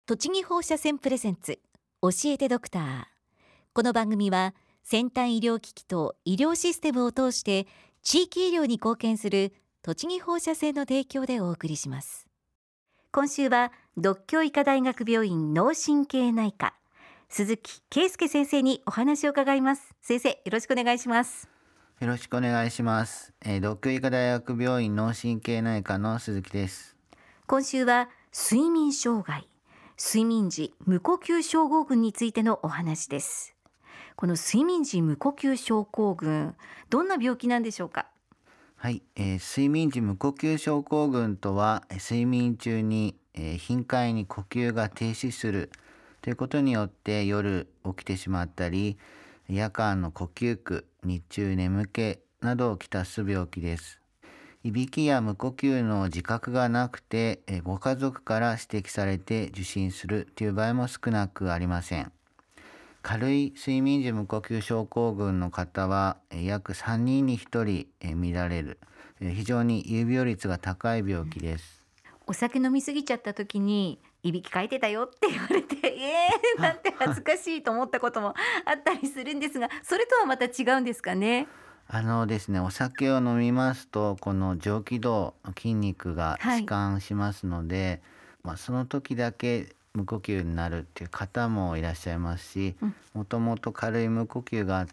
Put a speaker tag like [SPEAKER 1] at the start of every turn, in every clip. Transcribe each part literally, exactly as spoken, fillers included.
[SPEAKER 1] 栃木放射線プレゼンツ教えてドクター。この番組は先端医療機器と医療システムを通して地域医療に貢献する栃木放射線の提供でお送りします。今週は獨協医科大学病院脳神経内科鈴木圭介先生にお話を伺います。先生、よろしくお願いします。
[SPEAKER 2] よろしくお願いします。えー、独協医科大学病院脳神経内科の鈴木です。
[SPEAKER 1] 今週は睡眠障害、睡眠時無呼吸症候群についてのお話です。この睡眠時無呼吸症候群、どんな病気なんでしょうか？
[SPEAKER 2] はい、えー、睡眠時無呼吸症候群とは、睡眠中に、えー、頻回に呼吸が停止するということによって夜起きてしまったり、夜間の呼吸苦、日中眠気などをきたす病気です。いびきや無呼吸の自覚がなくて、えーご家族から指摘されて受診するという場合も少なくありません。軽い睡眠時無呼吸症候群の方はえー約さんにんにひとりえー見られる、えー非常に有病率が高い病気です。
[SPEAKER 1] お酒飲みすぎちゃった時にいびきかいてたよって言われてえーなんて恥ずかしいと思ったこともあったりするんですが、それとはまた違うんですかね？
[SPEAKER 2] あのですね、お酒を飲みますと、この上気道、筋肉が弛緩しますので、まあ、その時だけ無呼吸になるっていう方もいらっしゃいますし、もともと軽い無呼吸があって、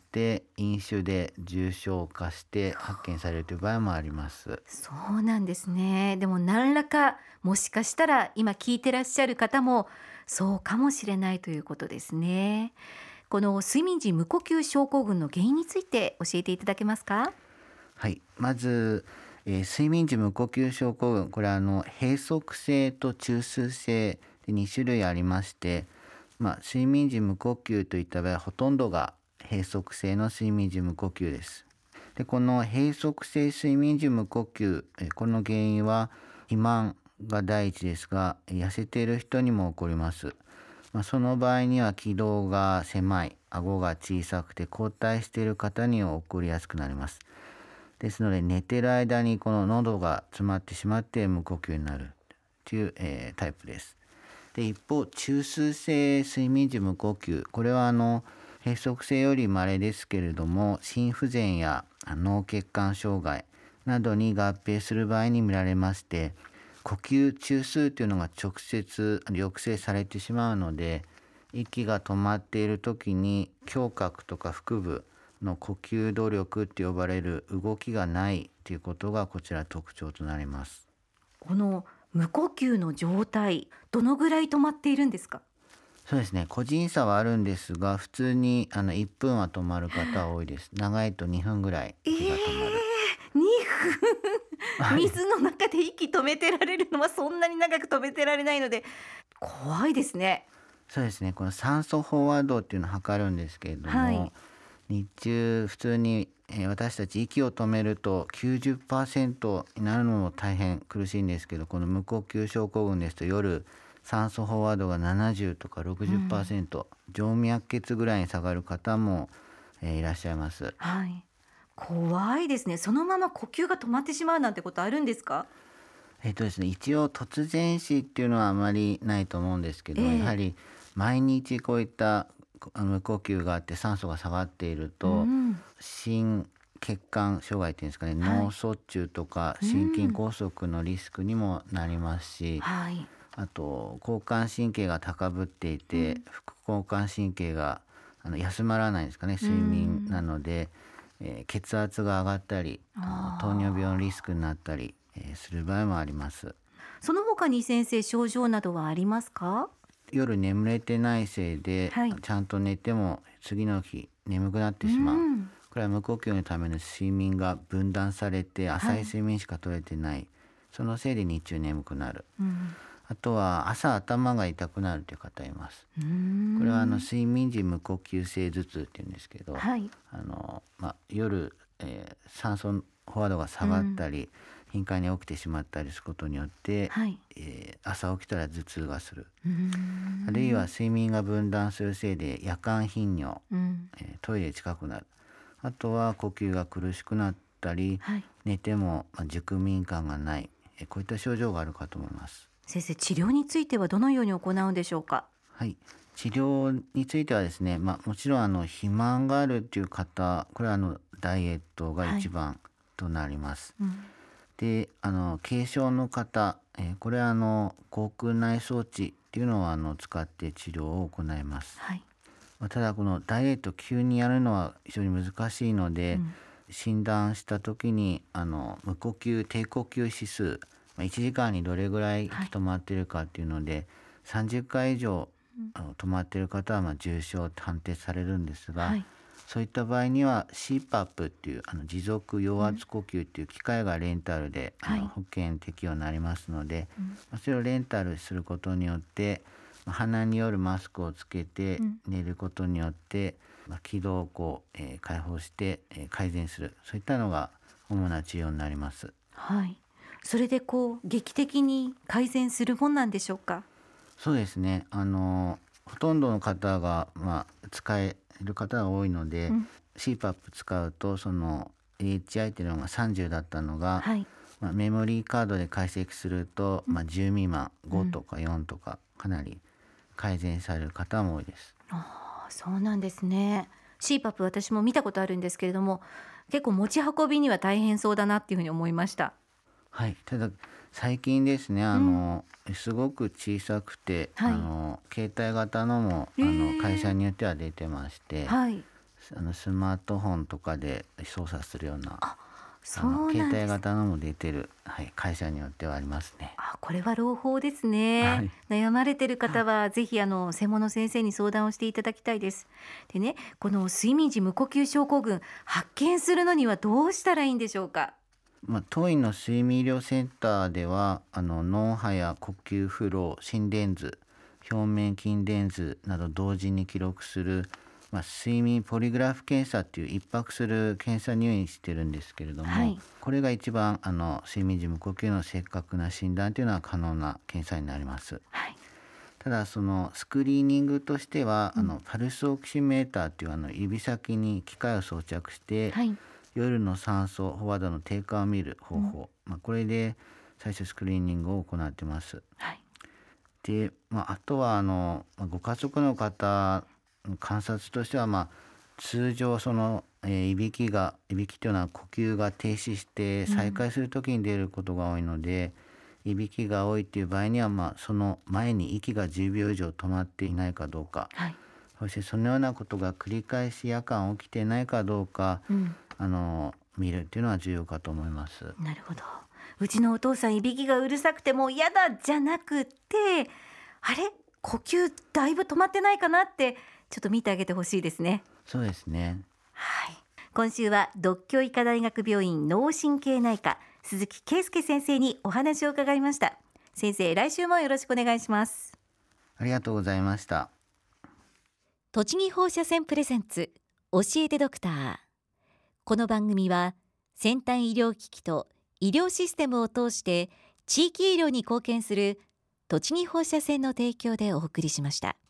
[SPEAKER 2] 飲酒で重症化して発見されるという場合もあります。
[SPEAKER 1] そうなんですね。でも何らかもしかしたら今聞いてらっしゃる方もそうかもしれないということですね。この睡眠時無呼吸症候群の原因について教えていただけますか？
[SPEAKER 2] はい、まず、えー睡眠時無呼吸症候群、これはあの閉塞性と中枢性でに種類ありまして、まあ、睡眠時無呼吸といった場合はほとんどが閉塞性の睡眠時無呼吸です。でこの閉塞性睡眠時無呼吸、えーこの原因は肥満が第一ですが、痩せている人にも起こります。まあ、その場合には気道が狭い、顎が小さくて後退している方には起こりやすくなります。ですので寝てる間にこの喉が詰まってしまって無呼吸になるという、えータイプです。で一方中枢性睡眠時無呼吸、これはあの閉塞性より稀ですけれども、心不全や脳血管障害などに合併する場合に見られまして、呼吸中枢というのが直接抑制されてしまうので、息が止まっている時に胸郭とか腹部の呼吸動力って呼ばれる動きがないということがこちら特徴となります。
[SPEAKER 1] この無呼吸の状態、どのぐらい止まっているんですか？
[SPEAKER 2] そうですね、個人差はあるんですが、普通にあのいっぷんは止まる方は多いです。長いとにふんぐらい
[SPEAKER 1] えー、
[SPEAKER 2] 息が止まる。
[SPEAKER 1] にふん
[SPEAKER 2] はい、
[SPEAKER 1] 水の中で息止めてられるのはそんなに長く止めてられないので怖いですね。
[SPEAKER 2] そうですね、この酸素飽和度っていうのを測るんですけれども、
[SPEAKER 1] はい。
[SPEAKER 2] 日中普通に、えー私たち息を止めるときゅうじゅっパーセントになるのも大変苦しいんですけど、この無呼吸症候群ですと夜酸素飽和度がななじゅうとかろくじゅっパーセント、静脈血ぐらいに下がる方も、えーいらっしゃいます。
[SPEAKER 1] はい。怖いですね。そのまま呼吸が止まってしまうなんてことあるんですか？
[SPEAKER 2] えっとですね、一応突然死っていうのはあまりないと思うんですけど、やは
[SPEAKER 1] ええ。
[SPEAKER 2] り毎日こういったあの無呼吸があって酸素が下がっている
[SPEAKER 1] う
[SPEAKER 2] と、
[SPEAKER 1] ん。
[SPEAKER 2] 心血管障害っていうんですかね、
[SPEAKER 1] はい。
[SPEAKER 2] 脳卒中とか
[SPEAKER 1] う
[SPEAKER 2] 心筋
[SPEAKER 1] ん。
[SPEAKER 2] 梗塞のリスクにもなりますし、
[SPEAKER 1] はい。
[SPEAKER 2] あと交感神経が高ぶっていて、
[SPEAKER 1] うん。
[SPEAKER 2] 副交感神経があの休まらないんですかね、
[SPEAKER 1] う
[SPEAKER 2] 睡眠な
[SPEAKER 1] ん。
[SPEAKER 2] ので、えー血圧が上がったり、あ糖尿病のリスクになったり、えーする場合もあります。
[SPEAKER 1] その他に先生、症状などはありますか？
[SPEAKER 2] 夜眠れてないせいで、
[SPEAKER 1] はい。
[SPEAKER 2] ちゃんと寝ても次の日眠くなっ
[SPEAKER 1] う
[SPEAKER 2] てしまう。
[SPEAKER 1] ん。
[SPEAKER 2] これは無呼吸のための睡眠が分断されて浅い
[SPEAKER 1] はい。
[SPEAKER 2] 睡眠しか取れてない。そのせいで日中眠くなる。
[SPEAKER 1] うん。
[SPEAKER 2] あとは朝頭が痛くなるという方います。
[SPEAKER 1] うー
[SPEAKER 2] これはあの
[SPEAKER 1] ん。
[SPEAKER 2] 睡眠時無呼吸性頭痛っていうんですけど、
[SPEAKER 1] はい。
[SPEAKER 2] あの、まあ、夜、えー酸素飽和度が下がっ
[SPEAKER 1] うん。
[SPEAKER 2] たり、頻繁に起きてしまったりすることによって、
[SPEAKER 1] はい。
[SPEAKER 2] えー朝起きたら頭痛がする。
[SPEAKER 1] うー
[SPEAKER 2] あるいは
[SPEAKER 1] ん。
[SPEAKER 2] 睡眠が分断するせいで夜間頻尿、
[SPEAKER 1] うん。
[SPEAKER 2] えートイレ近くなる。あとは呼吸が苦しくなったり、
[SPEAKER 1] はい。
[SPEAKER 2] 寝てもまあ熟眠感がない、えーこういった症状があるかと思います。
[SPEAKER 1] 先生、治療についてはどのように行うんでしょうか？
[SPEAKER 2] はい、治療についてはですね、まあ、もちろんあの肥満があるっていう方、これはあのダイエットが一番となります。
[SPEAKER 1] はい、うん
[SPEAKER 2] で、あの軽症の方、えーこれはあの口腔内装置っていうのをあの使って治療を行います。
[SPEAKER 1] はい、
[SPEAKER 2] まあただこのダイエット急にやるのは非常に難しいので、
[SPEAKER 1] うん
[SPEAKER 2] 診断した時にあの無呼吸低呼吸指数、まあ、いちじかんにどれぐらい息止まってるかっていうので、さんじゅっかい以上あの止まってる方はまあ重症と判定されるんですが、
[SPEAKER 1] はい、
[SPEAKER 2] そういった場合には シーパップ っていうあの持続陽圧呼吸っていう機械がレンタルで、あの
[SPEAKER 1] はい
[SPEAKER 2] 保険適用になりますので、
[SPEAKER 1] うん
[SPEAKER 2] まあそれをレンタルすることによって、まあ鼻によるマスクをつけて
[SPEAKER 1] うん
[SPEAKER 2] 寝ることによって、まあ気道をこう、えー解放して、えー改善する、そういったのが主な治療になります。
[SPEAKER 1] はい、それでこう劇的に改善するもんなんでしょうか？
[SPEAKER 2] そうですね。あのほとんどの方が、まあ、使える方が多いので、
[SPEAKER 1] うん
[SPEAKER 2] シーパップ 使うとその エーエイチアイ っていうのがさんじゅうだったのが、
[SPEAKER 1] はい、
[SPEAKER 2] まあ、メモリーカードで解析すると、まあ、じゅう未満ご
[SPEAKER 1] うん
[SPEAKER 2] とかよんとかかなり改善される方も多いです。
[SPEAKER 1] ああ、そうなんですね。シーパップ 私も見たことあるんですけれども、結構持ち運びには大変そうだなっていうふうに思いました。
[SPEAKER 2] はい、ただ最近ですね、あの、すごく小さくて、
[SPEAKER 1] はい
[SPEAKER 2] あの携帯型のもあ
[SPEAKER 1] へー
[SPEAKER 2] の会社によっては出てまして、
[SPEAKER 1] はい、
[SPEAKER 2] あのスマートフォンとかで操作するようなあ
[SPEAKER 1] そ
[SPEAKER 2] の携帯
[SPEAKER 1] うなんです。
[SPEAKER 2] 型のも出てる、はい、会社によってはありますね。
[SPEAKER 1] あ、これは朗報です
[SPEAKER 2] は
[SPEAKER 1] ね。
[SPEAKER 2] い、
[SPEAKER 1] 悩まれてる方はぜひあの専門の先生に相談をしていただきたいです。でね、この睡眠時無呼吸症候群発見するのにはどうしたらいいんでしょうか？
[SPEAKER 2] まあ、当院の睡眠医療センターではあの脳波や呼吸フロー、心電図、表面筋電図など同時に記録する、まあ、睡眠ポリグラフ検査っていう一泊する検査入院してるんですけれども、
[SPEAKER 1] はい
[SPEAKER 2] これが一番あの睡眠時無呼吸の正確な診断というのは可能な検査になります。
[SPEAKER 1] はい、
[SPEAKER 2] ただそのスクリーニングとしては、あのパルスオキシメーターっていうあの指先に機械を装着して、
[SPEAKER 1] はい、
[SPEAKER 2] 夜の酸素飽和度の低下を見る方法、まあ、これで最初スクリーニングを行ってます。
[SPEAKER 1] はい、
[SPEAKER 2] で、まあ、あとはあのまあご家族の方の観察としては、まあ、通常その、えーいびきがいびきというのは呼吸が停止して再開する時に出ることが多いので、いびきが多いっていう場合には、まあ、その前に息がじゅうびょう以上止まっていないかどうか、
[SPEAKER 1] はい、
[SPEAKER 2] そしてそのようなことが繰り返し夜間起きていないかどうか、
[SPEAKER 1] うん
[SPEAKER 2] あの見るっていうのは重要かと思います。
[SPEAKER 1] なるほど。うちのお父さんいびきがうるさくてもう嫌だじゃなくて、あれ呼吸だいぶ止まってないかなってちょっと見てあげてほしいですね。
[SPEAKER 2] そうですね。
[SPEAKER 1] はい。今週は独協医科大学病院脳神経内科鈴木圭介先生にお話を伺いました。先生、来週もよろしくお願いします。
[SPEAKER 2] ありがとうございました。
[SPEAKER 1] 栃木放射線プレゼンツ教えてドクター。この番組は先端医療機器と医療システムを通して地域医療に貢献する栃木放射線の提供でお送りしました。